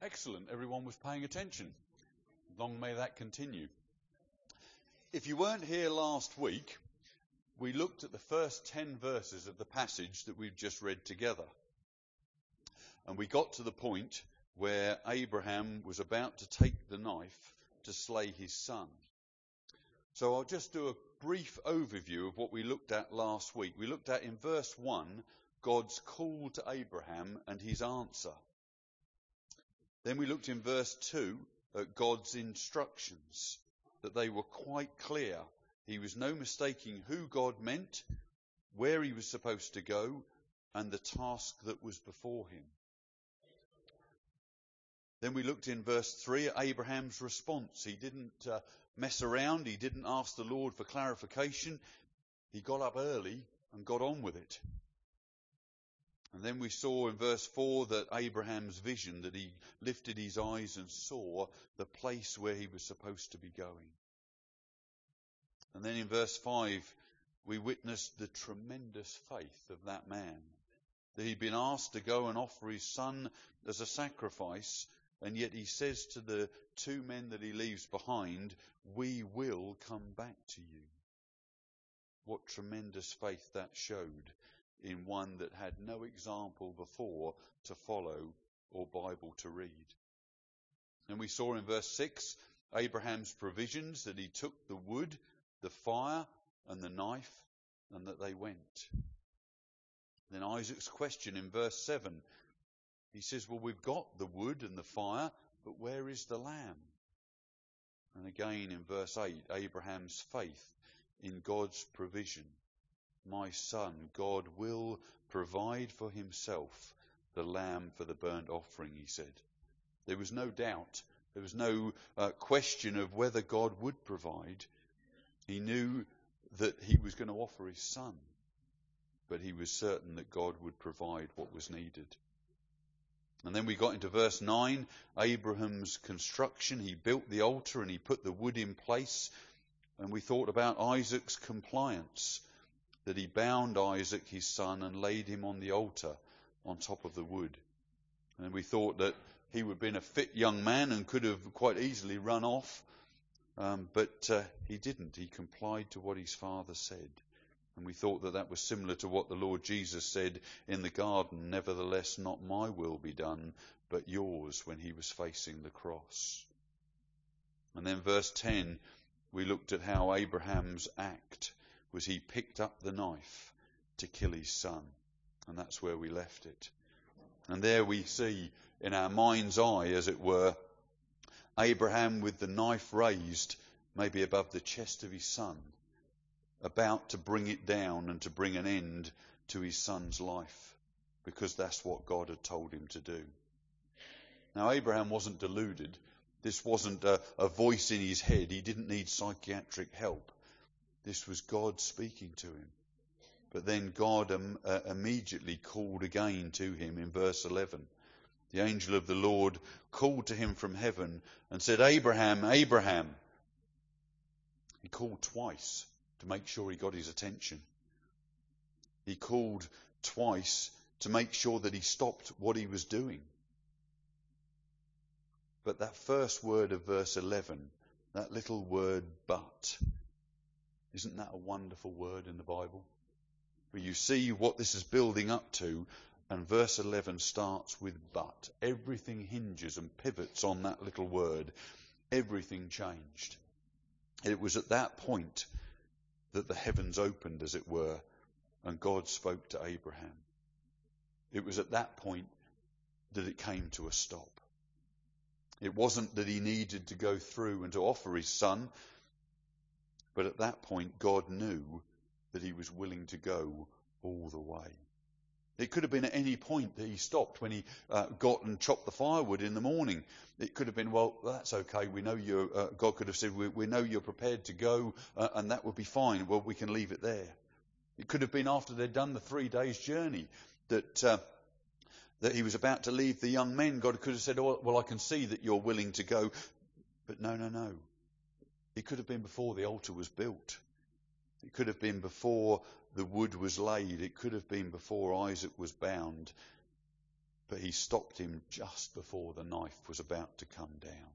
Excellent. Everyone was paying attention. Long may that continue. If you weren't here last week, we looked at the first 10 verses of the passage that we've just read together. And we got to the point where Abraham was about to take the knife to slay his son. So I'll just do a brief overview of what we looked at last week. We looked at in verse 1, God's call to Abraham and his answer. Then we looked in verse 2 at God's instructions, that they were quite clear. He was no mistaking who God meant, where he was supposed to go, and the task that was before him. Then we looked in verse 3 at Abraham's response. He didn't mess around. He didn't ask the Lord for clarification. He got up early and got on with it. And then we saw in verse 4 that Abraham's vision, that he lifted his eyes and saw the place where he was supposed to be going. And then in verse 5, we witnessed the tremendous faith of that man, that he'd been asked to go and offer his son as a sacrifice, and yet he says to the two men that he leaves behind, "We will come back to you." What tremendous faith that showed in one that had no example before to follow or Bible to read. And we saw in verse 6 Abraham's provisions, that he took the wood, the fire and the knife, and that they went. Then Isaac's question in verse 7, he says, well, we've got the wood and the fire, but where is the lamb? And again in verse 8, Abraham's faith in God's provision. My son, God will provide for himself the lamb for the burnt offering, he said. There was no doubt. There was no question of whether God would provide. He knew that he was going to offer his son, but he was certain that God would provide what was needed. And then we got into verse 9, Abraham's construction. He built the altar and he put the wood in place. And we thought about Isaac's compliance, that he bound Isaac, his son, and laid him on the altar on top of the wood. And we thought that he would have been a fit young man and could have quite easily run off. But he didn't. He complied to what his father said. And we thought that that was similar to what the Lord Jesus said in the garden, nevertheless, not my will be done, but yours, when he was facing the cross. And then verse 10, we looked at how Abraham's act was he picked up the knife to kill his son. And that's where we left it. And there we see, in our mind's eye, as it were, Abraham with the knife raised, maybe above the chest of his son, about to bring it down and to bring an end to his son's life, because that's what God had told him to do. Now, Abraham wasn't deluded. This wasn't a voice in his head. He didn't need psychiatric help. This was God speaking to him. But then God immediately called again to him in verse 11. The angel of the Lord called to him from heaven and said, Abraham, Abraham. He called twice to make sure he got his attention. He called twice to make sure that he stopped what he was doing. But that first word of verse 11, that little word, but, isn't that a wonderful word in the Bible? Where you see what this is building up to, and verse 11 starts with but. Everything hinges and pivots on that little word. Everything changed. It was at that point that the heavens opened, as it were, and God spoke to Abraham. It was at that point that it came to a stop. It wasn't that he needed to go through and to offer his son, but at that point God knew that he was willing to go all the way. It could have been at any point that he stopped when he got and chopped the firewood in the morning. It could have been, well, that's okay. We know you're, God could have said, we know you're prepared to go, and that would be fine. Well, we can leave it there. It could have been after they'd done the 3 days journey that he was about to leave the young men. God could have said, oh, well, I can see that you're willing to go. But no. It could have been before the altar was built. It could have been before the wood was laid. It could have been before Isaac was bound. But he stopped him just before the knife was about to come down.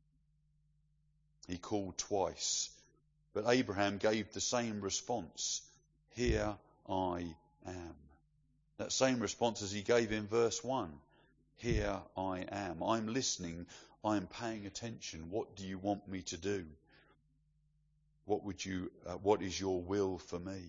He called twice, but Abraham gave the same response. Here I am. That same response as he gave in verse 1. Here I am. I'm listening. I'm paying attention. What do you want me to do? What is your will for me?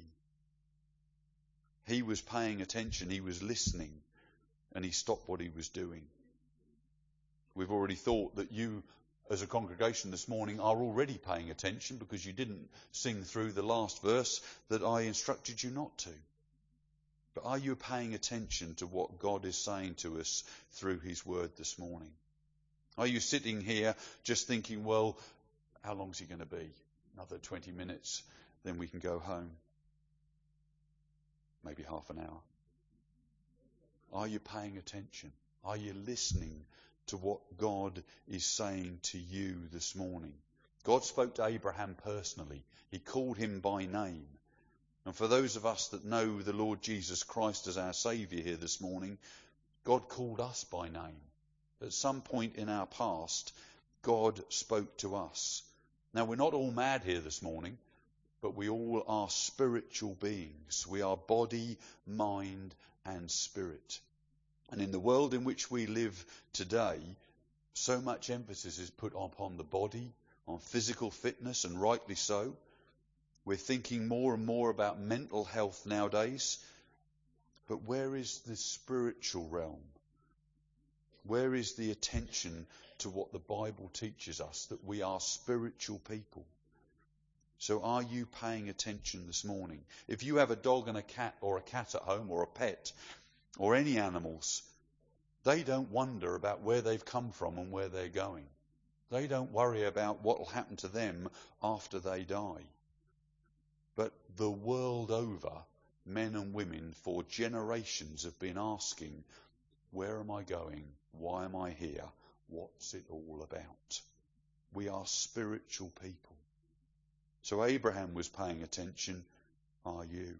He was paying attention. He was listening, and he stopped what he was doing. We've already thought that you, as a congregation this morning, are already paying attention because you didn't sing through the last verse that I instructed you not to. But are you paying attention to what God is saying to us through his word this morning? Are you sitting here just thinking, well, how long is he going to be? Another 20 minutes, then we can go home. Maybe half an hour. Are you paying attention? Are you listening to what God is saying to you this morning? God spoke to Abraham personally. He called him by name. And for those of us that know the Lord Jesus Christ as our Saviour here this morning, God called us by name. At some point in our past, God spoke to us. Now, we're not all mad here this morning, but we all are spiritual beings. We are body, mind, and spirit. And in the world in which we live today, so much emphasis is put upon the body, on physical fitness, and rightly so. We're thinking more and more about mental health nowadays. But where is the spiritual realm? Where is the attention to what the Bible teaches us, that we are spiritual people? So are you paying attention this morning? If you have a dog and a cat at home, or a pet, or any animals, they don't wonder about where they've come from and where they're going. They don't worry about what will happen to them after they die. But the world over, men and women for generations have been asking, where am I going? Why am I here? What's it all about? We are spiritual people. So Abraham was paying attention. Are you?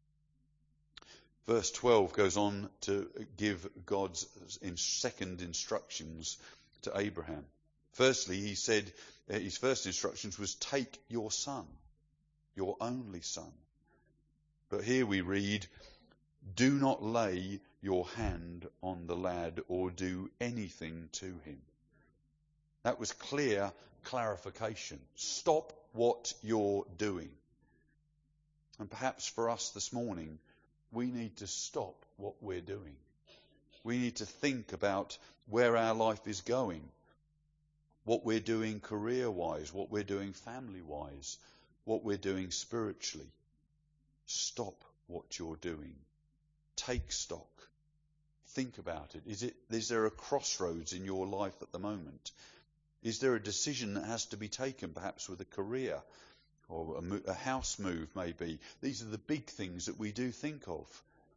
Verse 12 goes on to give God's second instructions to Abraham. Firstly, he said, his first instructions was, take your son, your only son. But here we read, do not lay your hand on the lad or do anything to him. That was clear clarification. Stop what you're doing. And perhaps for us this morning, we need to stop what we're doing. We need to think about where our life is going, what we're doing career-wise, what we're doing family-wise, what we're doing spiritually. Stop what you're doing. Take stock. Think about it. Is there a crossroads in your life at the moment? Is there a decision that has to be taken, perhaps with a career or a house move maybe? These are the big things that we do think of.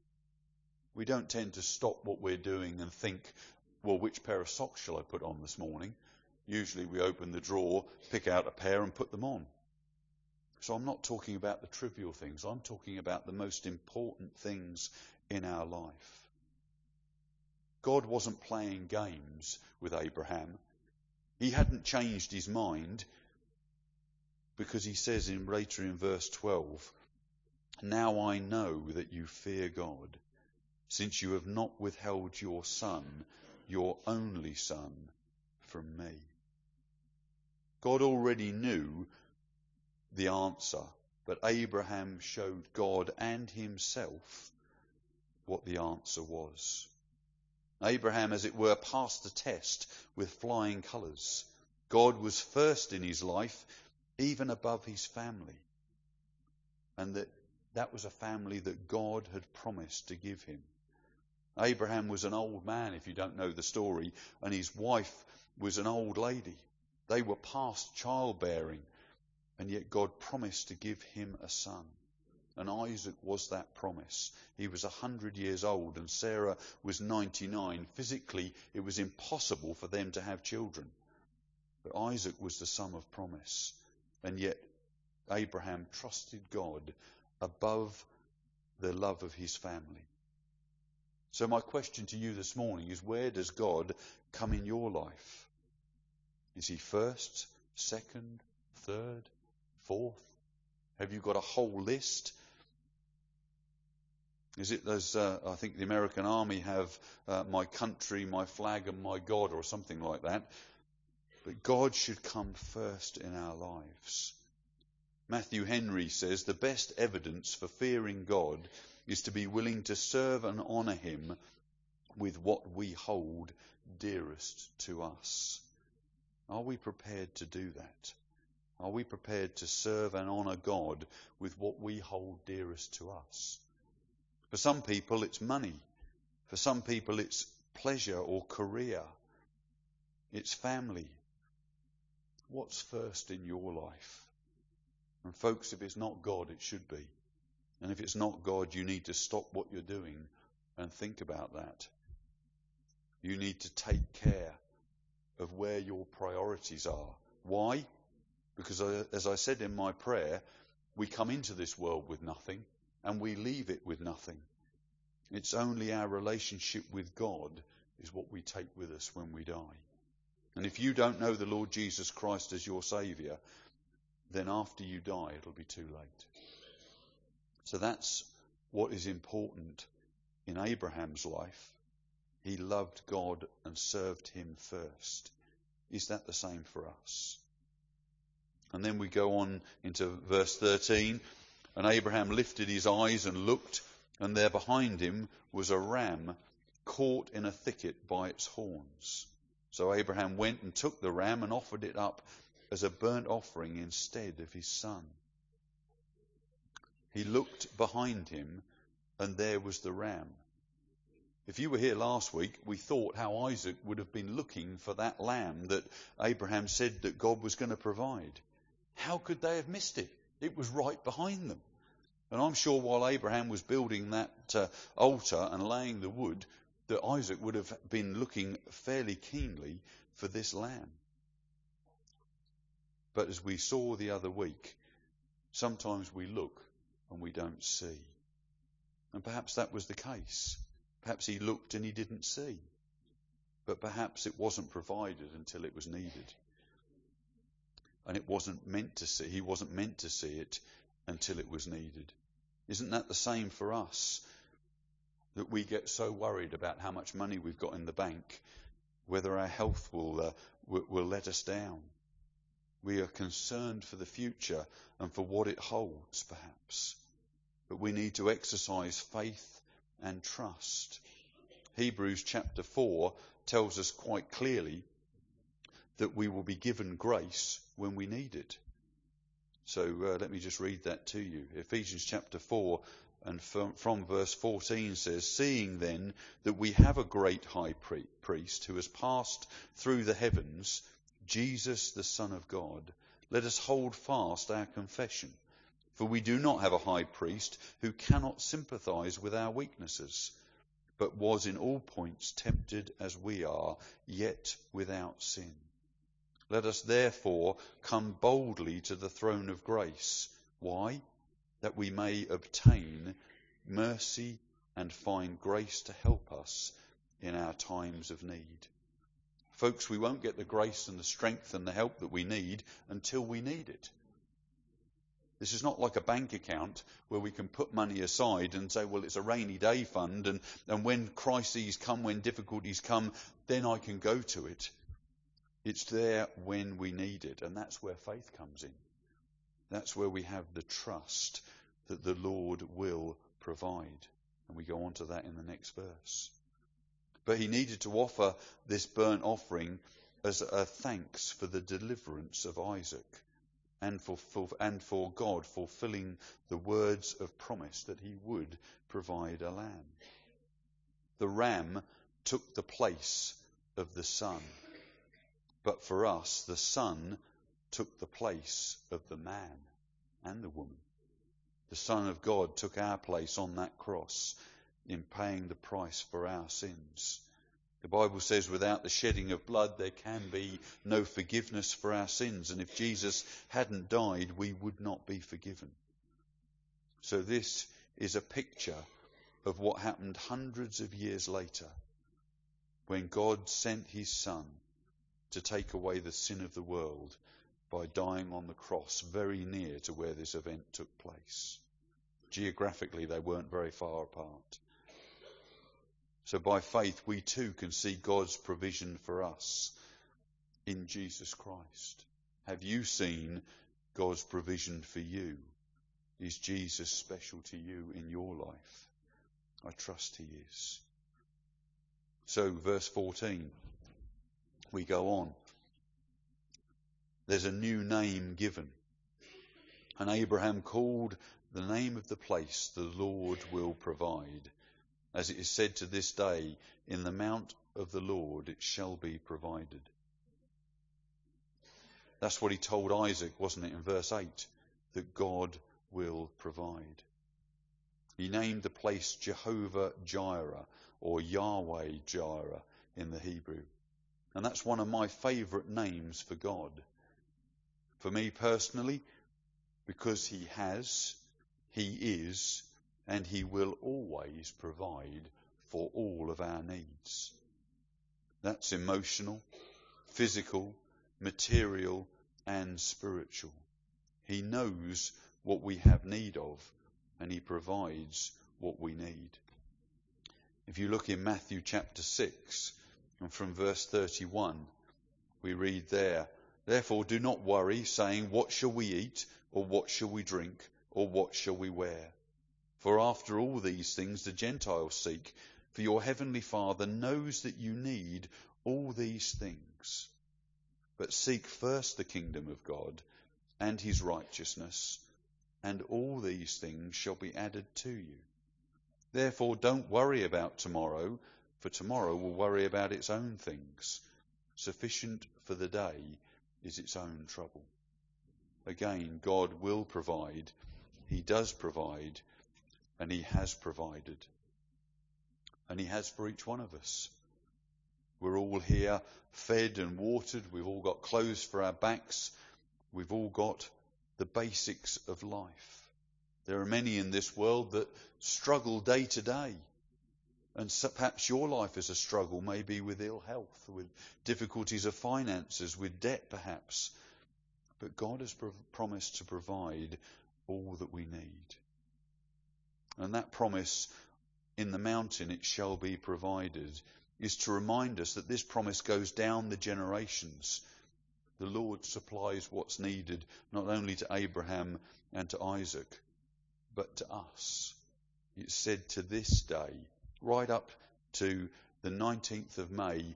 We don't tend to stop what we're doing and think, well, which pair of socks shall I put on this morning? Usually we open the drawer, pick out a pair and put them on. So I'm not talking about the trivial things. I'm talking about the most important things in our life. God wasn't playing games with Abraham. He hadn't changed his mind, because he says later in verse 12, now I know that you fear God, since you have not withheld your son, your only son, from me. God already knew the answer, but Abraham showed God and himself what the answer was. Abraham, as it were, passed the test with flying colours. God was first in his life, even above his family. And that was a family that God had promised to give him. Abraham was an old man, if you don't know the story, and his wife was an old lady. They were past childbearing, and yet God promised to give him a son. And Isaac was that promise. He was 100 years old and Sarah was 99. Physically, it was impossible for them to have children. But Isaac was the son of promise. And yet Abraham trusted God above the love of his family. So my question to you this morning is, where does God come in your life? Is he first, second, third, fourth? Have you got a whole list? Is it as I think the American Army have my country, my flag and my God, or something like that? But God should come first in our lives. Matthew Henry says the best evidence for fearing God is to be willing to serve and honour him with what we hold dearest to us. Are we prepared to do that? Are we prepared to serve and honour God with what we hold dearest to us? For some people it's money. For some people it's pleasure or career. It's family. What's first in your life? And folks, if it's not God, it should be. And if it's not God, you need to stop what you're doing and think about that. You need to take care of where your priorities are. Why? Because as I said in my prayer, we come into this world with nothing and we leave it with nothing. It's only our relationship with God is what we take with us when we die. And if you don't know the Lord Jesus Christ as your Saviour, then after you die, it'll be too late. So that's what is important in Abraham's life. He loved God and served him first. Is that the same for us? And then we go on into verse 13. And Abraham lifted his eyes and looked, and there behind him was a ram caught in a thicket by its horns. So Abraham went and took the ram and offered it up as a burnt offering instead of his son. He looked behind him, and there was the ram. If you were here last week, we thought how Isaac would have been looking for that lamb that Abraham said that God was going to provide. How could they have missed it? It was right behind them. And I'm sure while Abraham was building that altar and laying the wood, that Isaac would have been looking fairly keenly for this lamb. But as we saw the other week, sometimes we look and we don't see. And perhaps that was the case. Perhaps he looked and he didn't see. But perhaps it wasn't provided until it was needed. And it wasn't meant to see. He wasn't meant to see it until it was needed. Isn't that the same for us? That we get so worried about how much money we've got in the bank, whether our health will let us down. We are concerned for the future and for what it holds, perhaps. But we need to exercise faith and trust. Hebrews chapter 4 tells us quite clearly that we will be given grace when we need it. So let me just read that to you. Ephesians chapter 4 and from verse 14 says, "Seeing then that we have a great high priest who has passed through the heavens, Jesus the Son of God, let us hold fast our confession. For we do not have a high priest who cannot sympathize with our weaknesses, but was in all points tempted as we are, yet without sin. Let us therefore come boldly to the throne of grace." Why? That we may obtain mercy and find grace to help us in our times of need. Folks, we won't get the grace and the strength and the help that we need until we need it. This is not like a bank account where we can put money aside and say, well, it's a rainy day fund, and when crises come, when difficulties come, then I can go to it. It's there when we need it, and that's where faith comes in. That's where we have the trust that the Lord will provide. And we go on to that in the next verse. But he needed to offer this burnt offering as a thanks for the deliverance of Isaac and for God fulfilling the words of promise that he would provide a lamb. The ram took the place of the son. But for us, the Son took the place of the man and the woman. The Son of God took our place on that cross in paying the price for our sins. The Bible says without the shedding of blood there can be no forgiveness for our sins. And if Jesus hadn't died, we would not be forgiven. So this is a picture of what happened hundreds of years later when God sent his Son to take away the sin of the world by dying on the cross very near to where this event took place. Geographically, they weren't very far apart. So by faith, we too can see God's provision for us in Jesus Christ. Have you seen God's provision for you? Is Jesus special to you in your life? I trust he is. So, verse 14, we go on. There's a new name given. And Abraham called the name of the place, the Lord will provide. As it is said to this day, in the mount of the Lord it shall be provided. That's what he told Isaac, wasn't it, in verse 8, that God will provide. He named the place Jehovah Jireh, or Yahweh Jireh in the Hebrew. And that's one of my favourite names for God. For me personally, because he has, he is, and he will always provide for all of our needs. That's emotional, physical, material, and spiritual. He knows what we have need of, and he provides what we need. If you look in Matthew chapter 6, and from verse 31, we read there, "Therefore do not worry, saying, what shall we eat, or what shall we drink, or what shall we wear? For after all these things the Gentiles seek, for your heavenly Father knows that you need all these things. But seek first the kingdom of God and his righteousness, and all these things shall be added to you. Therefore don't worry about tomorrow, for tomorrow will worry about its own things. Sufficient for the day is its own trouble." Again, God will provide. He does provide, and he has provided. And he has for each one of us. We're all here fed and watered. We've all got clothes for our backs. We've all got the basics of life. There are many in this world that struggle day to day. And so perhaps your life is a struggle, maybe with ill health, with difficulties of finances, with debt perhaps. But God has promised to provide all that we need. And that promise, in the mountain it shall be provided, is to remind us that this promise goes down the generations. The Lord supplies what's needed, not only to Abraham and to Isaac, but to us. It's said to this day, right up to the 19th of May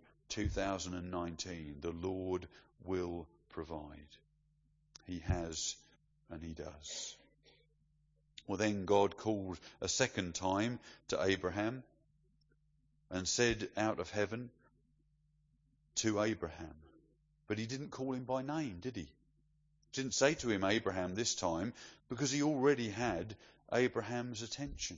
2019, the Lord will provide. He has, and he does. Well, then God called a second time to Abraham and said out of heaven to Abraham. But he didn't call him by name, did he? Didn't say to him Abraham this time, because he already had Abraham's attention.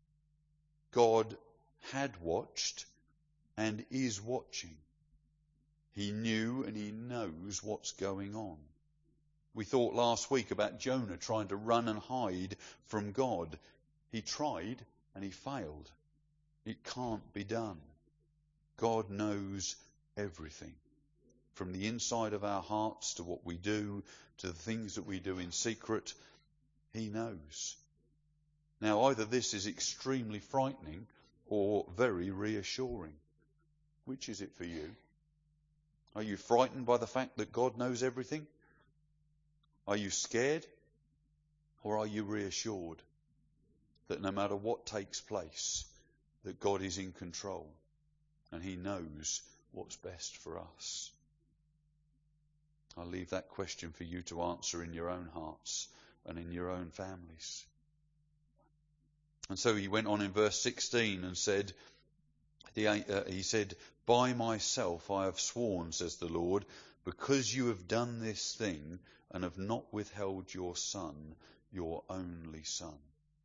God had watched and is watching. He knew and he knows what's going on. We thought last week about Jonah trying to run and hide from God. He tried and he failed. It can't be done. God knows everything. From the inside of our hearts to what we do, to the things that we do in secret, he knows. Now, either this is extremely frightening or very reassuring. Which is it for you? Are you frightened by the fact that God knows everything? Are you scared? Or are you reassured that no matter what takes place, that God is in control and he knows what's best for us? I'll leave that question for you to answer in your own hearts and in your own families. And so he went on in verse 16 and said, he said, "By myself I have sworn, says the Lord, because you have done this thing and have not withheld your son, your only son.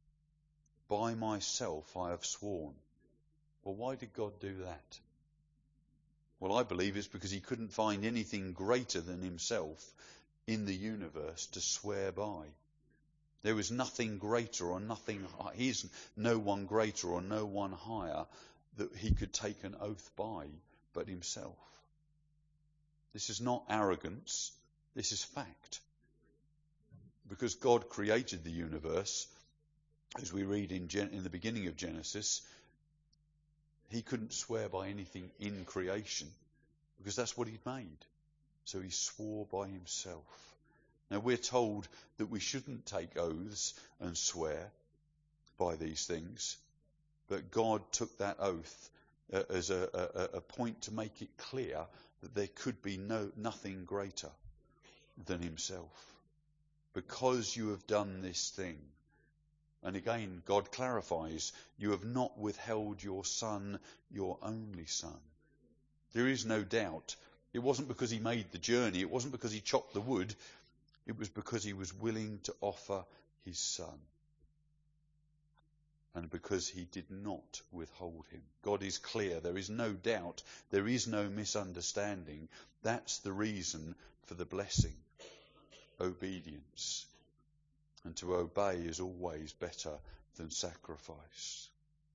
By myself I have sworn." Well, why did God do that? Well, I believe it's because he couldn't find anything greater than himself in the universe to swear by. There is nothing greater or nothing, he's no one greater or no one higher that he could take an oath by but himself. This is not arrogance, this is fact. Because God created the universe, as we read in the beginning of Genesis, he couldn't swear by anything in creation because that's what he'd made. So he swore by himself. Now we're told that we shouldn't take oaths and swear by these things, but God took that oath as a point to make it clear that there could be nothing greater than himself. Because you have done this thing. And again, God clarifies, you have not withheld your son, your only son. There is no doubt. It wasn't because he made the journey. It wasn't because he chopped the wood. It was because he was willing to offer his son. And because he did not withhold him. God is clear. There is no doubt. There is no misunderstanding. That's the reason for the blessing. Obedience. And to obey is always better than sacrifice.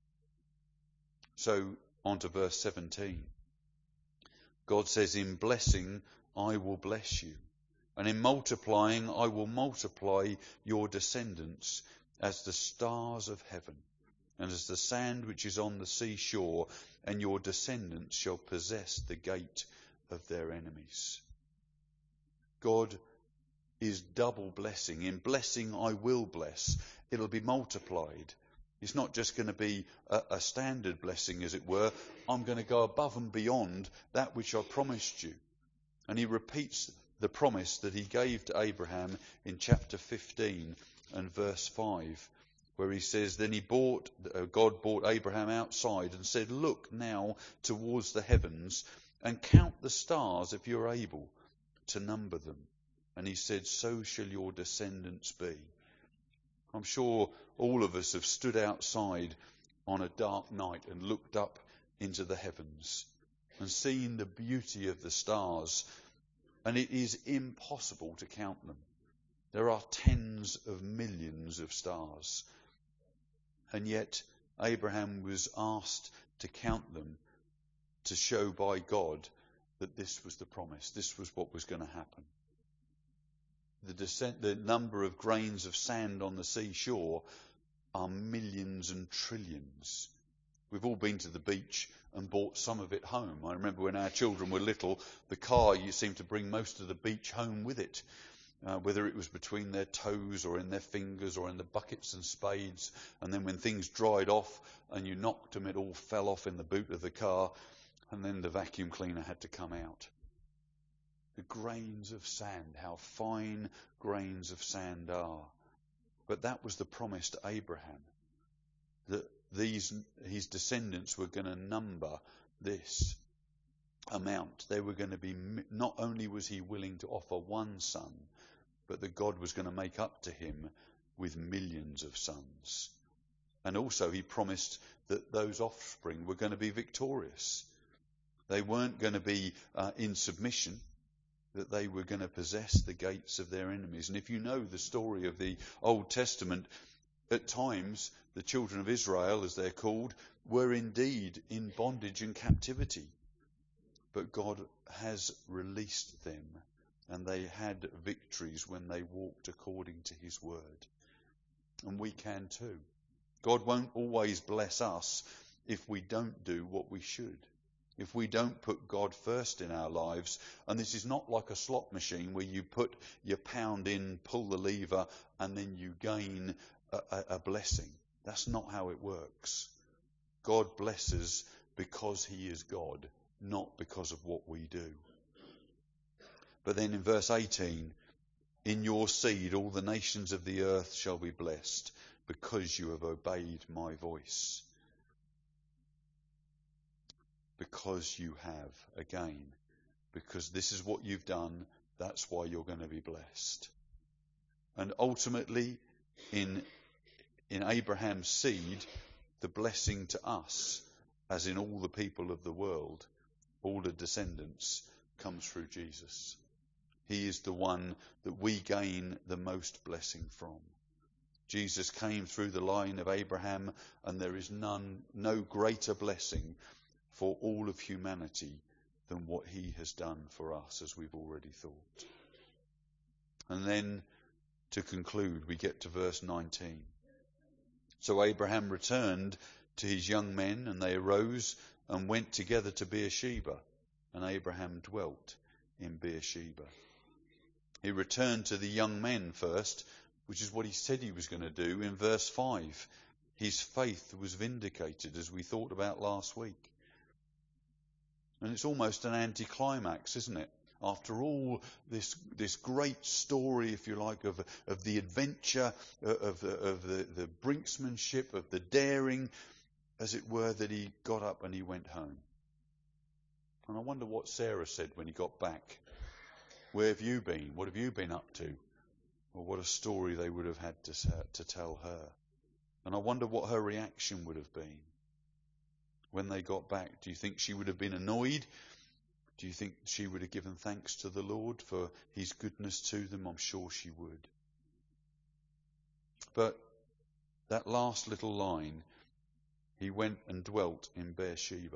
So, on to verse 17. God says, in blessing I will bless you, and in multiplying I will multiply your descendants as the stars of heaven, and as the sand which is on the seashore, and your descendants shall possess the gate of their enemies. God is double blessing. In blessing I will bless. It'll be multiplied. It's not just going to be a standard blessing, as it were. I'm going to go above and beyond that which I promised you. And he repeats the promise that he gave to Abraham in chapter 15 and verse 5, where he says, then God brought Abraham outside and said, look now towards the heavens and count the stars if you're able to number them. And he said, so shall your descendants be. I'm sure all of us have stood outside on a dark night and looked up into the heavens and seen the beauty of the stars. And it is impossible to count them. There are tens of millions of stars. And yet Abraham was asked to count them to show by God that this was the promise. This was what was going to happen. The number of grains of sand on the seashore are millions and trillions. We've all been to the beach and brought some of it home. I remember when our children were little, the car seemed to bring most of the beach home with it, whether it was between their toes or in their fingers or in the buckets and spades. And then when things dried off and you knocked them, it all fell off in the boot of the car, and then the vacuum cleaner had to come out. The grains of sand, how fine grains of sand are. But that was the promise to Abraham, that his descendants were going to number this amount. They were going to be, not only was he willing to offer one son, but that God was going to make up to him with millions of sons. And also he promised that those offspring were going to be victorious. They weren't going to be in submission, that they were going to possess the gates of their enemies. And if you know the story of the Old Testament, at times the children of Israel, as they're called, were indeed in bondage and captivity. But God has released them, and they had victories when they walked according to his word. And we can too. God won't always bless us if we don't do what we should. If we don't put God first in our lives. And this is not like a slot machine where you put your pound in, pull the lever, and then you gain a blessing. That's not how it works. God blesses because he is God, not because of what we do. But then in verse 18, in your seed all the nations of the earth shall be blessed, because you have obeyed my voice. Because you have, again, because this is what you've done, that's why you're going to be blessed. And ultimately, in Abraham's seed, the blessing to us, as in all the people of the world, all the descendants, comes through Jesus. He is the one that we gain the most blessing from. Jesus came through the line of Abraham, and there is no greater blessing for all of humanity than what he has done for us, as we've already thought. And then, to conclude, we get to verse 19. So Abraham returned to his young men, and they arose and went together to Beersheba, and Abraham dwelt in Beersheba. He returned to the young men first, which is what he said he was going to do in verse 5. His faith was vindicated, as we thought about last week. And it's almost an anticlimax, isn't it? After all this great story, if you like, of the adventure, of the brinksmanship, of the daring, as it were, that he got up and he went home. And I wonder what Sarah said when he got back. Where have you been? What have you been up to? Or what a story they would have had to tell her. And I wonder what her reaction would have been when they got back. Do you think she would have been annoyed? Do you think she would have given thanks to the Lord for his goodness to them? I'm sure she would. But that last little line, he went and dwelt in Beersheba.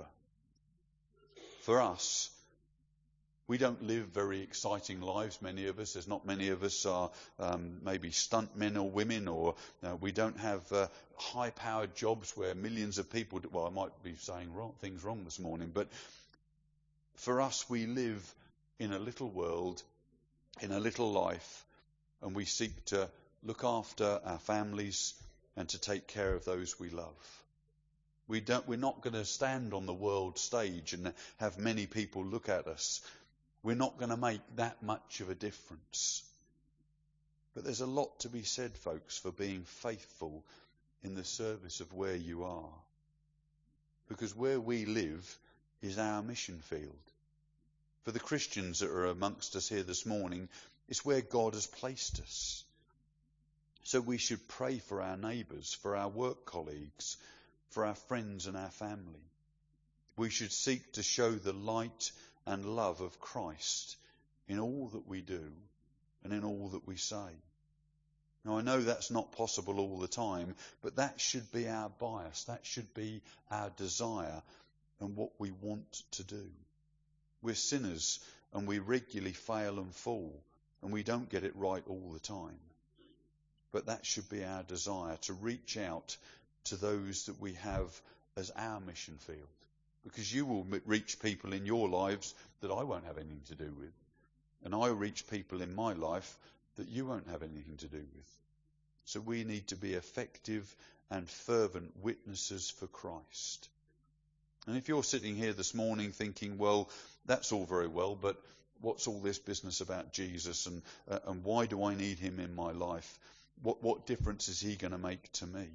For us, we don't live very exciting lives, many of us. There's not many of us are maybe stuntmen or women, or we don't have high-powered jobs where millions of people do. Well, I might be saying things wrong this morning, but for us, we live in a little world, in a little life, and we seek to look after our families and to take care of those we love. We're not going to stand on the world stage and have many people look at us. We're not going to make that much of a difference. But there's a lot to be said, folks, for being faithful in the service of where you are. Because where we live is our mission field. For the Christians that are amongst us here this morning, it's where God has placed us. So we should pray for our neighbours, for our work colleagues, for our friends and our family. We should seek to show the light and love of Christ in all that we do and in all that we say. Now, I know that's not possible all the time, but that should be our bias. That should be our desire and what we want to do. We're sinners and we regularly fail and fall, and we don't get it right all the time. But that should be our desire, to reach out to those that we have as our mission field. Because you will reach people in your lives that I won't have anything to do with. And I reach people in my life that you won't have anything to do with. So we need to be effective and fervent witnesses for Christ. And if you're sitting here this morning thinking, well, that's all very well, but what's all this business about Jesus, and why do I need him in my life? What difference is he going to make to me?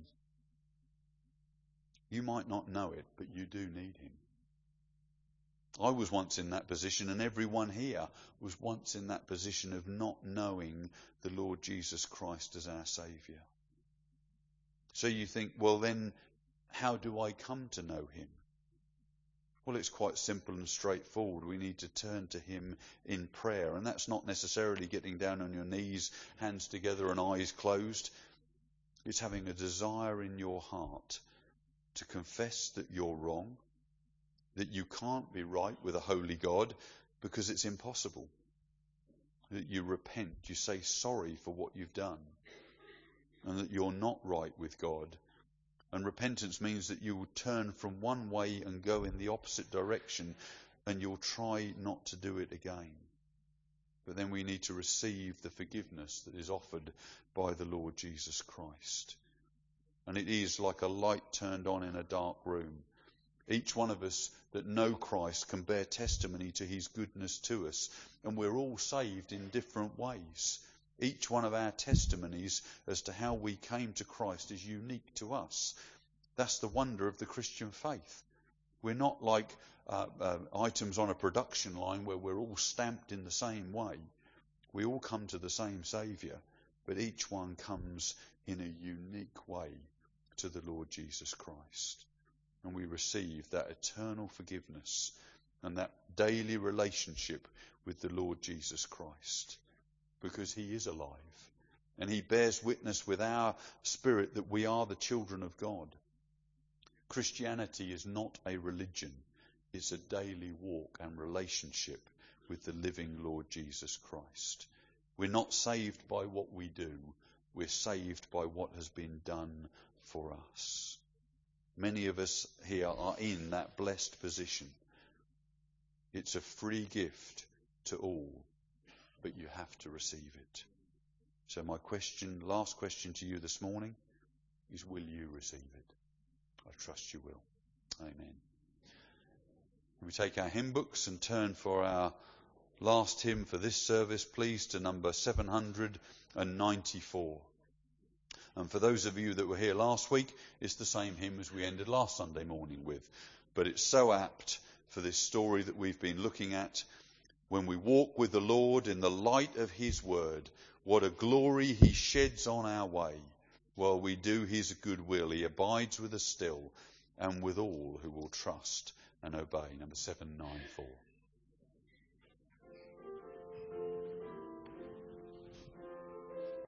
You might not know it, but you do need him. I was once in that position, and everyone here was once in that position of not knowing the Lord Jesus Christ as our Saviour. So you think, well then, how do I come to know him? Well, it's quite simple and straightforward. We need to turn to him in prayer, and that's not necessarily getting down on your knees, hands together and eyes closed. It's having a desire in your heart to confess that you're wrong, that you can't be right with a holy God because it's impossible. That you repent, you say sorry for what you've done, and that you're not right with God. And repentance means that you will turn from one way and go in the opposite direction, and you'll try not to do it again. But then we need to receive the forgiveness that is offered by the Lord Jesus Christ. And it is like a light turned on in a dark room. Each one of us that know Christ can bear testimony to his goodness to us. And we're all saved in different ways. Each one of our testimonies as to how we came to Christ is unique to us. That's the wonder of the Christian faith. We're not like items on a production line where we're all stamped in the same way. We all come to the same Saviour, but each one comes in a unique way to the Lord Jesus Christ. And we receive that eternal forgiveness and that daily relationship with the Lord Jesus Christ. Because he is alive And he bears witness with our spirit that we are the children of God. Christianity is not a religion. It's a daily walk and relationship with the living Lord Jesus Christ. We're not saved by what we do. We're saved by what has been done for us. Many of us here are in that blessed position. It's a free gift to all, but you have to receive it. So my last question to you this morning is, will you receive it? I trust you will. Amen. We take our hymn books and turn for our last hymn for this service, please, to number 794. And for those of you that were here last week, it's the same hymn as we ended last Sunday morning with. But it's so apt for this story that we've been looking at. When we walk with the Lord in the light of his word, what a glory he sheds on our way. While we do his good will, he abides with us still and with all who will trust and obey. Number 794.